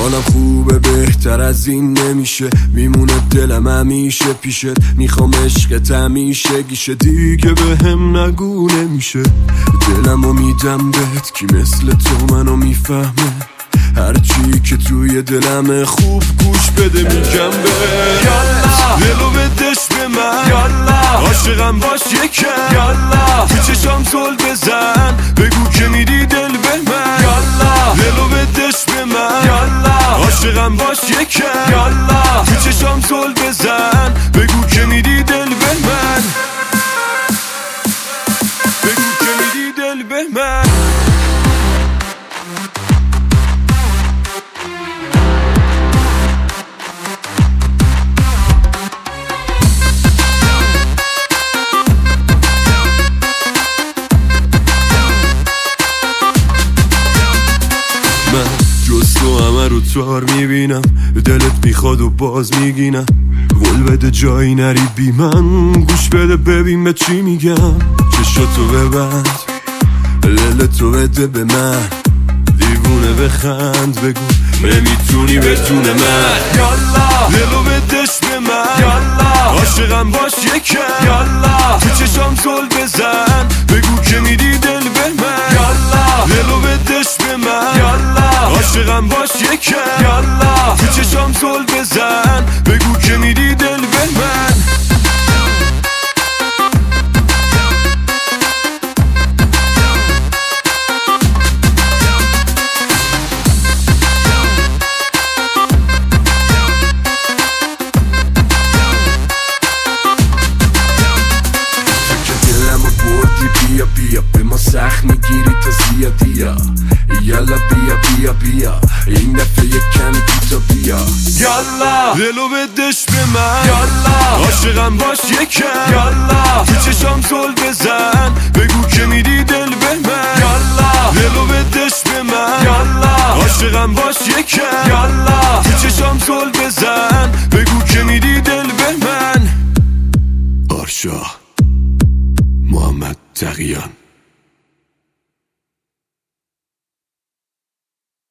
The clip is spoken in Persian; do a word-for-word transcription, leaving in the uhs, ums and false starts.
حالم خوبه بهتر از این نمیشه، میمونه دلم همیشه پیشت، میخوام عشقت همیشه گیشه، دیگه به هم نگو نمیشه. دلمو میدم بهت کی مثل تو منو میفهمه، هرچی که توی دلمه خوب گوش بده میگم بهت. یالا دلو بدش به من، یالا عاشقم باش یکم، یالا تو چشام زل بزن بگو که میدی دل به من، یالا دلو بدش به من، یالا عاشقم باش یکم، یالا تو چشام زل بزن بگو که میدی دل به من، بگو که میدی دل به من. جز تو همه رو تار میبینم، دلت میخواد و باز میگینم، قول بده جایی نری بی من، گوش بده ببین به چی میگم، چشاتو ببند دلتو بده به من، دیوونه بخند بگو نمیتونی بدون من، یالا دلو بدش به من، یالا عاشقم باش یکم، یالا تو چشام زل بزن بگو که میدی دل به من، یالا دلو بدش به من، یالا عاشقم باش یکم، یالا تو چشام زل بزن بگو که میدی دل به من. بیا بیا به ما سخت میگیری تا زیادیا، یالا بیا بیا بیا این دفعه یک کمی بیتا بیا، یالا دلو بدش به من، یالا عاشقم باش یکم، یالا تو چشام زل بزن بگو که میدی دل به من، یالا دلو بدش به من، یالا عاشقم باش یکم، یالا تو چشام زل بزن بگو که میدی دل به من. آرشا محمد تقیان.